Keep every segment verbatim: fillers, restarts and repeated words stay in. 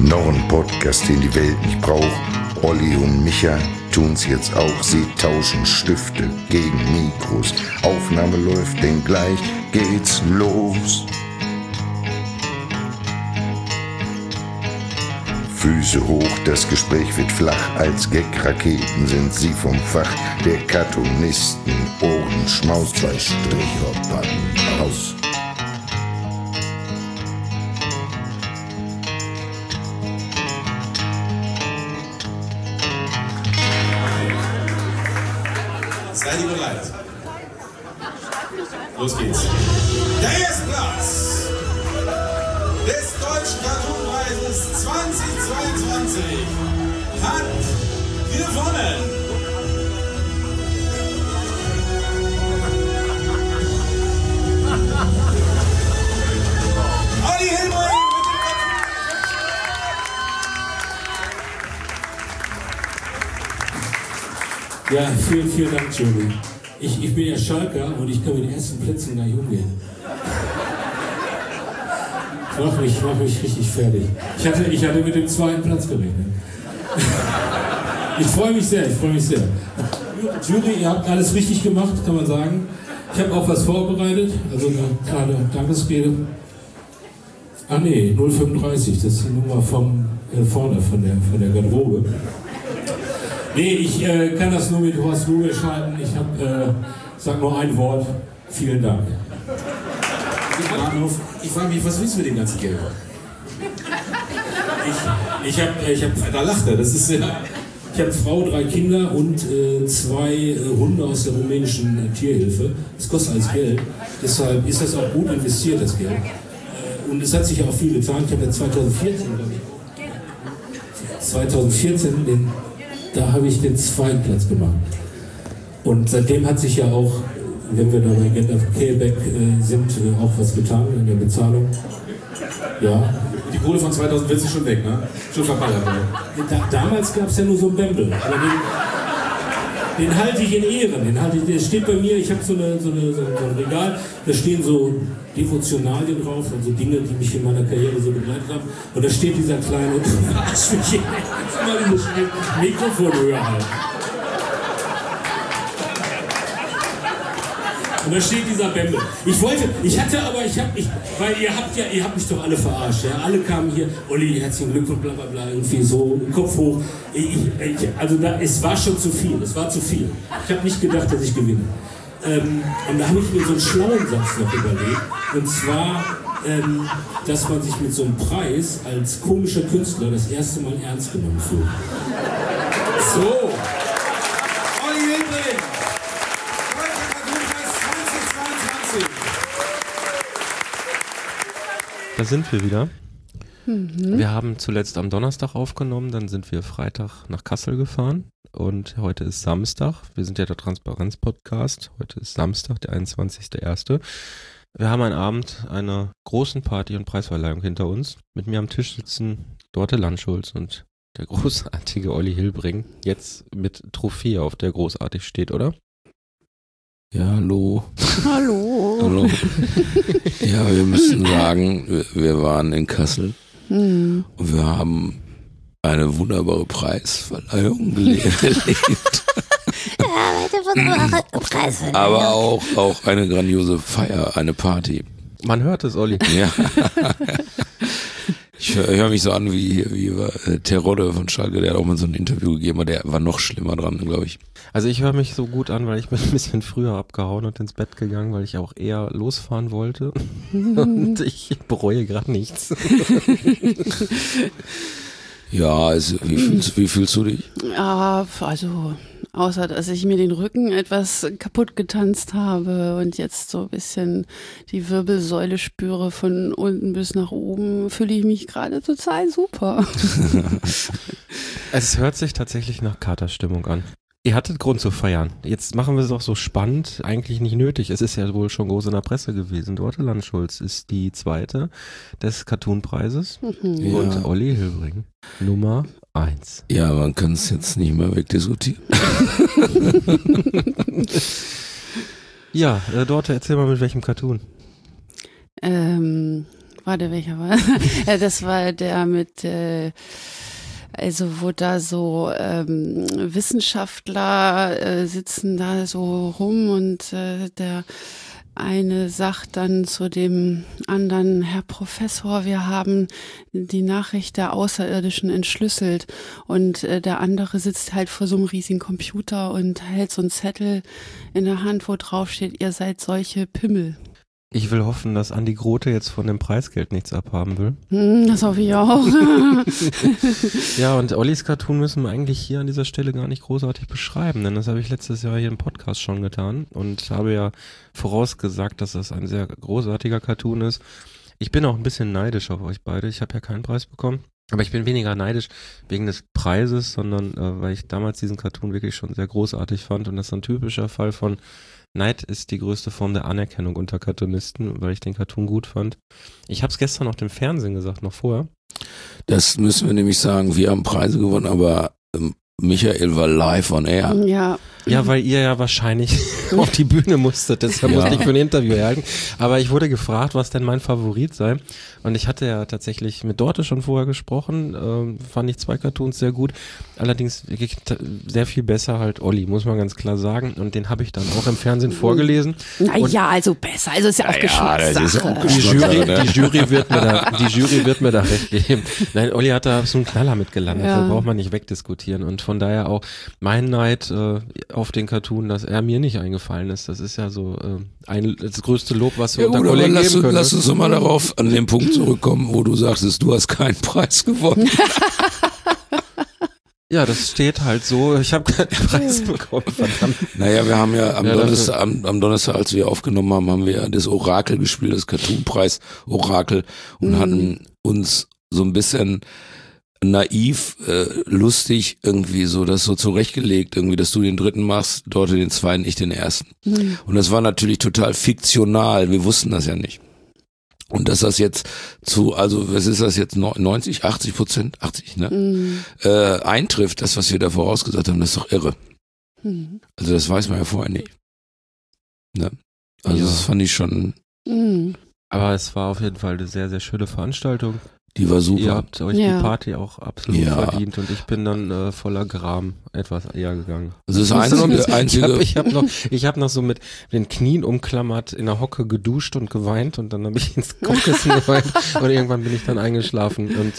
Noch ein Podcast, den die Welt nicht braucht. Olli und Micha tun's jetzt auch. Sie tauschen Stifte gegen Mikros. Aufnahme läuft, denn gleich geht's los. Füße hoch, das Gespräch wird flach. Als Gag-Raketen sind sie vom Fach der Cartoonisten. Ohrenschmaus, zwei Stricher, aus. Seid ihr bereit? Los geht's. Der erste Platz des Deutschen Cartoonpreises zweitausendzweiundzwanzig hat gewonnen Olli Hilbrink mit dem Ja, vielen, vielen Dank, Julie. Ich, ich bin ja Schalker und ich kann mit den ersten Plätzen gar nicht umgehen. Ich mach mich, mach mich richtig fertig. Ich hatte, ich hatte mit dem zweiten Platz gerechnet. Ich freue mich sehr, ich freue mich sehr. Julie, ihr habt alles richtig gemacht, kann man sagen. Ich habe auch was vorbereitet, also eine kleine Dankesrede. Ah nee, null fünfunddreißig, das ist die Nummer vom, äh, vorne von der, von der Garderobe. Nee, ich äh, kann das nur mit Horst Rubisch halten. Ich habe, äh, sag nur ein Wort. Vielen Dank. Ich frage mich, was willst du mit dem ganzen Geld? Ich, ich habe, ich hab, da lacht er. Das ist, äh, ich habe Frau, drei Kinder und äh, zwei äh, Hunde aus der rumänischen äh, Tierhilfe. Das kostet alles Geld. Deshalb ist das auch gut investiert, das Geld. Äh, und es hat sich ja auch viel getan. Ich habe ja zweitausendvierzehn, glaube ich, zweitausendvierzehn den Da habe ich den zweiten Platz gemacht. Und seitdem hat sich ja auch, wenn wir da bei Gender Careback äh, sind, äh, auch was getan in der Bezahlung. Ja. Die Kohle von zweitausendvierzehn ist schon weg, ne? Schon verballert. Da, damals gab es ja nur so einen Bämbel. Aber den, den halte ich in Ehren. Den halte ich, der steht bei mir, ich habe so, eine, so, eine, so ein Regal, da stehen so Devotionalien drauf und so Dinge, die mich in meiner Karriere so begleitet haben. Und da steht dieser kleine, verarsch mich jetzt mal dieses Mikrofon höher halten. Und da steht dieser Bämbel. Ich wollte, ich hatte aber, ich hab, ich, weil ihr habt ja, ihr habt mich doch alle verarscht, ja. Alle kamen hier, Olli, herzlichen Glückwunsch, bla bla bla, irgendwie so, Kopf hoch. Ich, ich, also da, es war schon zu viel, es war zu viel. Ich habe nicht gedacht, dass ich gewinne. Ähm, und da habe ich mir so einen schlauen Satz noch überlegt. Und zwar, ähm, dass man sich mit so einem Preis als komischer Künstler das erste Mal ernst genommen fühlt. So. Olli Hilbrink, Deutscher Cartoonpreis zweitausendzweiundzwanzig. Da sind wir wieder. Mhm. Wir haben zuletzt am Donnerstag aufgenommen, dann sind wir Freitag nach Kassel gefahren. Und heute ist Samstag. Wir sind ja der Transparenz-Podcast. Heute ist Samstag, der einundzwanzigster erste Wir haben einen Abend einer großen Party und Preisverleihung hinter uns. Mit mir am Tisch sitzen Dorte Landschulz und der großartige Olli Hilbrink. Jetzt mit Trophäe, auf der großartig steht, oder? Ja, hallo. Hallo. Hallo. Ja, wir müssen sagen, wir, wir waren in Kassel hm. und wir haben eine wunderbare Preisverleihung erlebt. Ja, eine wunderbare Preisverleihung. Aber auch, auch eine grandiose Feier, eine Party. Man hört es, Olli. Ja. Ich höre hör mich so an wie, wie äh, Terodde von Schalke, der hat auch mal so ein Interview gegeben, aber der war noch schlimmer dran, glaube ich. Also ich höre mich so gut an, weil ich bin ein bisschen früher abgehauen und ins Bett gegangen, weil ich auch eher losfahren wollte. Und ich bereue gerade nichts. Ja, also wie fühlst, wie fühlst du dich? Ja, also außer dass ich mir den Rücken etwas kaputt getanzt habe und jetzt so ein bisschen die Wirbelsäule spüre von unten bis nach oben, fühle ich mich gerade total super. Es hört sich tatsächlich nach Katerstimmung an. Ihr hattet Grund zu feiern. Jetzt machen wir es doch so spannend. Eigentlich nicht nötig. Es ist ja wohl schon groß in der Presse gewesen. Dorte Landschulz ist die zweite des Cartoonpreises. Mhm. Und ja. Olli Hilbrink Nummer eins. Ja, man kann es jetzt nicht mehr wegdiskutieren. Ja, äh, Dorte, erzähl mal mit welchem Cartoon. Ähm, Warte, welcher war? Ja, das war der mit, äh, also wo da so ähm, Wissenschaftler äh, sitzen da so rum und äh, der eine sagt dann zu dem anderen, Herr Professor, wir haben die Nachricht der Außerirdischen entschlüsselt, und äh, der andere sitzt halt vor so einem riesigen Computer und hält so einen Zettel in der Hand, wo drauf steht, ihr seid solche Pimmel. Ich will hoffen, dass Andi Grote jetzt von dem Preisgeld nichts abhaben will. Hm, das hoffe ich auch. Ja, und Ollis Cartoon müssen wir eigentlich hier an dieser Stelle gar nicht großartig beschreiben, denn das habe ich letztes Jahr hier im Podcast schon getan und habe ja vorausgesagt, dass das ein sehr großartiger Cartoon ist. Ich bin auch ein bisschen neidisch auf euch beide. Ich habe ja keinen Preis bekommen. Aber ich bin weniger neidisch wegen des Preises, sondern äh, weil ich damals diesen Cartoon wirklich schon sehr großartig fand. Und das ist ein typischer Fall von Neid ist die größte Form der Anerkennung unter Cartoonisten, weil ich den Cartoon gut fand. Ich habe es gestern auf dem Fernsehen gesagt, noch vorher. Das müssen wir nämlich sagen, wir haben Preise gewonnen, aber ähm, Michael war live on air. Ja. Ja, weil ihr ja wahrscheinlich auf die Bühne musstet, deshalb Ja. musste ich für ein Interview erhalten. Aber ich wurde gefragt, was denn mein Favorit sei. Und ich hatte ja tatsächlich mit Dorte schon vorher gesprochen, ähm, fand ich zwei Cartoons sehr gut. Allerdings wirklich t- sehr viel besser halt Olli, muss man ganz klar sagen. Und den habe ich dann auch im Fernsehen vorgelesen. Naja, also besser, also ist ja auch Ja, das ist Geschmackssache. auch Die Geschmackssache, Jury, ne? die Jury wird mir da, die Jury wird mir da recht geben. Nein, Olli hat da so einen Knaller mitgelandet, Ja. da braucht man nicht wegdiskutieren. Und von daher auch mein Neid äh, auf den Cartoon, dass er mir nicht eingefallen ist. Das ist ja so äh, ein, das größte Lob, was wir Ja, unter gut, aber Kollegen lass, geben können. lass uns doch mal darauf an den Punkt zurückkommen, wo du sagtest, du hast keinen Preis gewonnen. Ja, das steht halt so. Ich habe keinen Preis bekommen, verdammt. Naja, wir haben ja am, Ja, Donnerstag, am, am Donnerstag, als wir aufgenommen haben, haben wir ja das Orakel gespielt, das Cartoonpreis-Orakel, und Mhm. hatten uns so ein bisschen naiv, äh, lustig irgendwie so das so zurechtgelegt, irgendwie, dass du den dritten machst, dort den zweiten, ich den ersten. Mhm. Und das war natürlich total fiktional, wir wussten das ja nicht. Und dass das jetzt zu, also was ist das jetzt, neunzig, achtzig Prozent, achtzig, ne, Mhm. äh, eintrifft, das, was wir da vorausgesagt haben, das ist doch irre. Mhm. Also das weiß man ja vorher nicht. Ne? Also Ja. das fand ich schon, Mhm. Aber es war auf jeden Fall eine sehr, sehr schöne Veranstaltung. die war super. Ihr habt euch Ja. die Party auch absolut Ja. verdient und ich bin dann äh, voller Gram etwas eher gegangen. Also das Ich muss noch ein einzige, bisschen- einzige, Ich habe ich hab noch, ich hab noch so mit den Knien umklammert in der Hocke geduscht und geweint und dann habe ich ins Kopfkissen geweint und irgendwann bin ich dann eingeschlafen. Und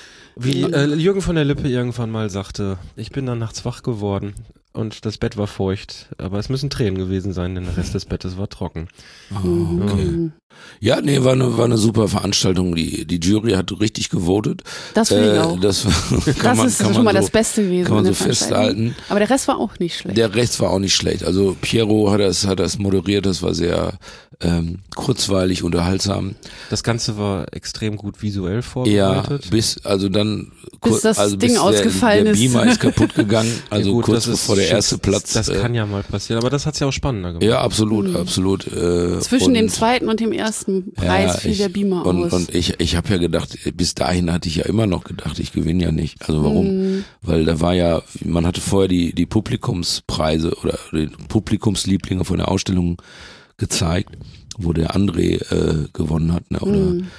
wie äh, Jürgen von der Lippe irgendwann mal sagte, ich bin dann nachts wach geworden und das Bett war feucht, aber es müssen Tränen gewesen sein, denn der Rest des Bettes war trocken. Ah, okay. Mhm. Ja, nee, war eine, war eine super Veranstaltung. Die, die Jury hat richtig gewotet. Das finde ich auch. Das, kann Das man, ist kann schon man mal so, das Beste gewesen. kann man in so der Veranstaltung. festhalten. Aber der Rest war auch nicht schlecht. Der Rest war auch nicht schlecht. Also Piero hat das, hat das moderiert, das war sehr ähm, kurzweilig, unterhaltsam. Das Ganze war extrem gut visuell Ja, vorbereitet. bis, also dann Bis kur- das also Ding bis ausgefallen der, ist. der Beamer ist kaputt gegangen, also Ja gut, kurz das ist bevor der shit, erste Platz. Das äh, kann ja mal passieren, aber das hat's ja auch spannender gemacht. Ja, absolut, absolut. Äh, Zwischen und, dem zweiten und dem ersten Preis ja, fiel ich, der Beamer und, aus. Und ich, ich habe ja gedacht, bis dahin hatte ich ja immer noch gedacht, ich gewinne ja nicht. Also warum? Weil da war ja, man hatte vorher die, die Publikumspreise oder die Publikumslieblinge von der Ausstellung gezeigt, wo der André äh, gewonnen hat, ne? Oder Mhm.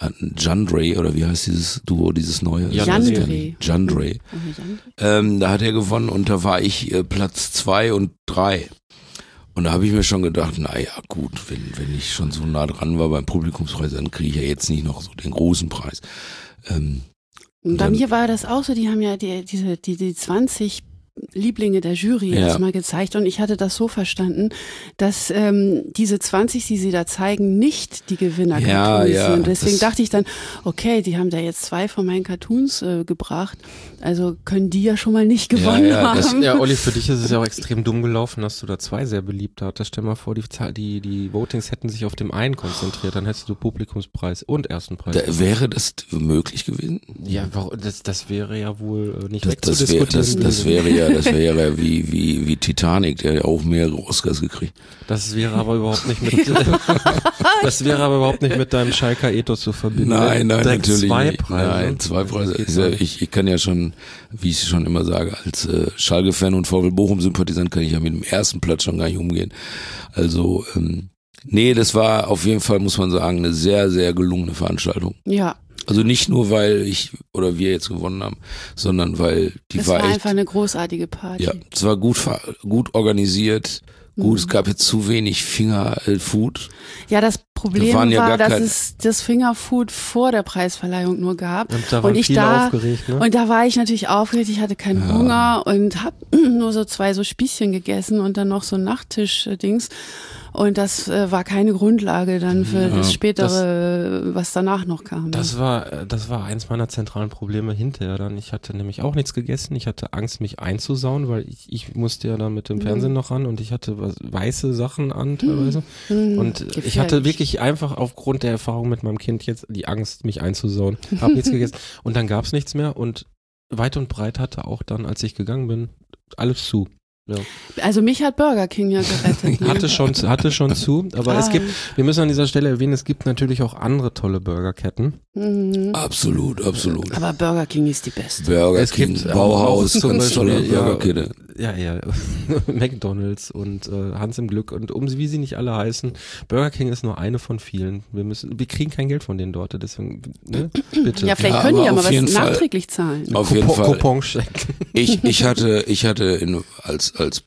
Jandre, oder wie heißt dieses Duo, dieses neue? Ja, Jandre. Jandre. Ähm, da hat er gewonnen und da war ich äh, Platz zwei und drei. Und da habe ich mir schon gedacht, naja gut, wenn, wenn ich schon so nah dran war beim Publikumspreis, dann kriege ich ja jetzt nicht noch so den großen Preis. Ähm, Und bei dann- mir war das auch so, die haben ja die, diese, die, die zwanzig Lieblinge der Jury Ja. jetzt mal gezeigt und ich hatte das so verstanden, dass ähm, diese zwanzig, die sie da zeigen, nicht die Gewinner Ja, ja, sind. Und deswegen das- dachte ich dann, okay, die haben da jetzt zwei von meinen Cartoons äh, gebracht, also können die ja schon mal nicht gewonnen ja, das- haben. Ja, Olli, für dich ist es ja auch extrem dumm gelaufen, dass du da zwei sehr beliebt hattest. Stell mal vor, die, Zahl- die, die Votings hätten sich auf dem einen konzentriert, dann hättest du Publikumspreis und ersten Preis. da, wäre das möglich gewesen? Ja, warum- das, das wäre ja wohl äh, nicht Das, das, wär, wegzudiskutieren. das, das gewesen. wäre ja, das wäre ja wie, wie, wie Titanic, der ja auch mehrere Oscars gekriegt. Das wäre aber überhaupt nicht mit das wäre aber überhaupt nicht mit deinem Schalker Ethos zu verbinden. Nein, nein, Direkt natürlich zwei nicht. Preise. Nein, zwei Preise. Das geht Ist ja, gar nicht. ich, ich kann ja schon, wie ich schon immer sage, als äh, Schalke-Fan und VfL Bochum-Sympathisant kann ich ja mit dem ersten Platz schon gar nicht umgehen. Also ähm, Nee, das war auf jeden Fall, muss man sagen, eine sehr, sehr gelungene Veranstaltung. Ja. Also nicht nur, weil ich oder wir jetzt gewonnen haben, sondern weil die Es war, war echt, einfach eine großartige Party. ja, es war gut, gut organisiert. Gut, mhm. Es gab jetzt zu wenig Fingerfood. Ja, das Problem da ja war, dass kein... es das Fingerfood vor der Preisverleihung nur gab. Und da waren und ich viele da, aufgeregt, ne? Und da war ich natürlich aufgeregt, ich hatte keinen ja. Hunger und habe nur so zwei so Spießchen gegessen und dann noch so ein Nachtisch-Dings. Und das äh, war keine Grundlage dann für ja, das spätere, das, was danach noch kam. Das war, das war eins meiner zentralen Probleme hinterher dann. Ich hatte nämlich auch nichts gegessen. Ich hatte Angst, mich einzusauen, weil ich, ich musste ja dann mit dem Fernsehen mhm. noch ran und ich hatte was, weiße Sachen an teilweise. Mhm. Und Gefährlich. Ich hatte wirklich einfach aufgrund der Erfahrung mit meinem Kind jetzt die Angst, mich einzusauen. Hab nichts gegessen. Und dann gab's nichts mehr und weit und breit hatte auch dann, als ich gegangen bin, alles zu. Ja. Also mich hat Burger King ja gerettet. Ne? Hatte schon, hatte schon zu, aber ah. es gibt, wir müssen an dieser Stelle erwähnen, es gibt natürlich auch andere tolle Burgerketten. Mhm. Absolut, absolut. Aber Burger King ist die beste. Burger es King, gibt Bauhaus, zum Beispiel Burgerkette. Ja, ja, McDonald's und äh, Hans im Glück und um wie sie nicht alle heißen, Burger King ist nur eine von vielen. Wir müssen, wir kriegen kein Geld von denen dort, deswegen, ne, bitte. Ja, vielleicht ja, können die ja mal was Fall, nachträglich zahlen. Auf Coupon, jeden Fall. Couponcheck. Ich, ich hatte, ich hatte in, als, als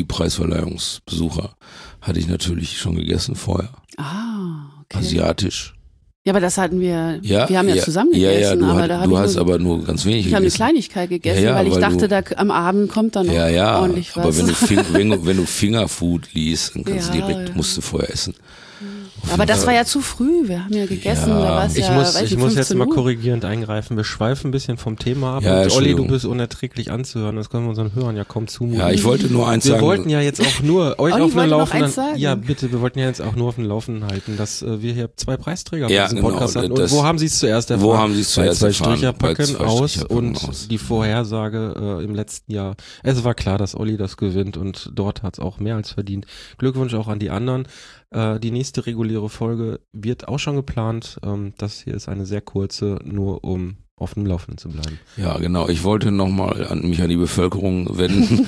Profi-Preisverleihungsbesucher hatte ich natürlich schon gegessen vorher. Ah, okay. Asiatisch. Ja, aber das hatten wir, ja, wir haben ja, ja zusammen gegessen. Ja, ja, du, aber hat, da du ich hast nur, aber nur ganz wenig ich gegessen. Ich habe eine Kleinigkeit gegessen, ja, ja, weil ich weil dachte, du, da am Abend kommt dann noch ja, ja, ordentlich was. Aber wenn du, Fing, wenn, du, wenn du Fingerfood liest, dann kannst ja, du direkt, ja. musst du vorher essen. Aber das war ja zu früh, wir haben ja gegessen, ja. da war es ich ja, muss, weiß ich muss jetzt mal Uhr. korrigierend eingreifen, wir schweifen ein bisschen vom Thema ab ja, und Olli, du bist unerträglich anzuhören, das können wir unseren Hörern ja kaum zumuten. Ja, ich wollte nur eins wir sagen. Wir wollten ja jetzt auch nur euch Olli auf den Laufenden, ja bitte, wir wollten ja jetzt auch nur auf den Laufenden halten, dass äh, wir hier zwei Preisträger ja, bei diesem genau, Podcast hatten. Und das, wo haben sie es zuerst erfahren? Wo haben sie es zuerst Bei zwei erfahren? Stricherpacken Bei zwei aus Stricherpacken und aus. die Vorhersage äh, im letzten Jahr. Es war klar, dass Olli das gewinnt und dort hat es auch mehr als verdient. Glückwunsch auch an die anderen. Äh, die nächste reguläre Folge wird auch schon geplant. Ähm, das hier ist eine sehr kurze, nur um auf dem Laufenden zu bleiben. Ja, genau. Ich wollte nochmal an mich an die Bevölkerung wenden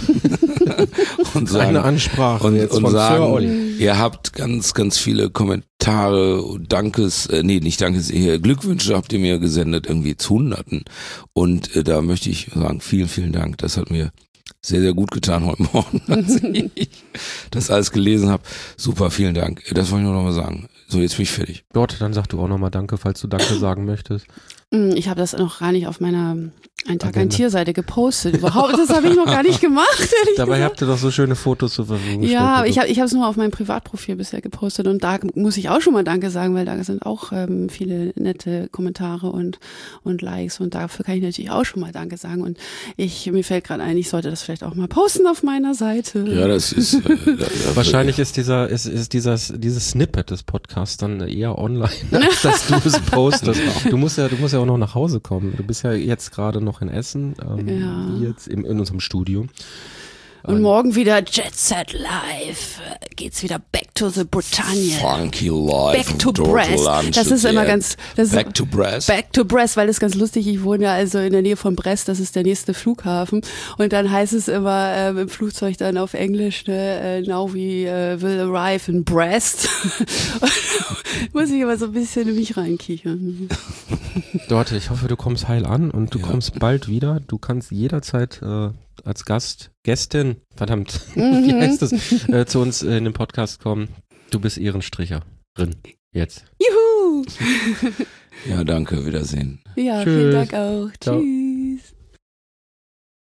und sagen, eine Ansprache und, jetzt und von sagen, Sir Olli. Ihr habt ganz, ganz viele Kommentare und Dankes, äh, nee, nicht Dankes, hier, Glückwünsche habt ihr mir gesendet, irgendwie zu Hunderten. Und äh, da möchte ich sagen, vielen, vielen Dank. Das hat mir sehr, sehr gut getan heute Morgen, als ich das alles gelesen habe. Super, vielen Dank. Das wollte ich nur noch mal sagen. So, jetzt bin ich fertig. Dort, dann sag du auch nochmal Danke, falls du Danke sagen möchtest. Ich habe das noch gar nicht auf meiner Ein Tag ein Tier-Seite gepostet. Überhaupt, das habe ich noch gar nicht gemacht. Dabei gesagt. habt ihr doch so schöne Fotos zur Verfügung gestellt. Ja, ich habe ich es nur auf meinem Privatprofil bisher gepostet und da muss ich auch schon mal Danke sagen, weil da sind auch ähm, viele nette Kommentare und und Likes und dafür kann ich natürlich auch schon mal Danke sagen und ich mir fällt gerade ein, ich sollte das vielleicht auch mal posten auf meiner Seite. Ja, das ist äh, wahrscheinlich ist dieser ist ist dieses dieses Snippet des Podcasts dann eher online, als dass du es postest. Du musst ja du musst ja auch noch nach Hause kommen. Du bist ja jetzt gerade noch in Essen, ähm, ja. jetzt im, in unserem Studio. Und morgen wieder Jet Set Live. Geht's wieder back to the Bretagne. Funky Live. Back to Brest. Das ist immer ganz, das back ist, to Brest. Back to Brest, weil das ist ganz lustig. Ich wohne ja also in der Nähe von Brest. Das ist der nächste Flughafen. Und dann heißt es immer ähm, im Flugzeug dann auf Englisch, ne, uh, now we uh, will arrive in Brest. Muss ich immer so ein bisschen in mich reinkichern. Dorte, ich hoffe, du kommst heil an und du ja. kommst bald wieder. Du kannst jederzeit äh, als Gast, Gästin, verdammt, wie heißt das, äh, zu uns in den Podcast kommen. Du bist Ehrenstricherin. Jetzt. Juhu! Ja, danke. Wiedersehen. Ja, Tschüss. vielen Dank auch. Ciao. Tschüss.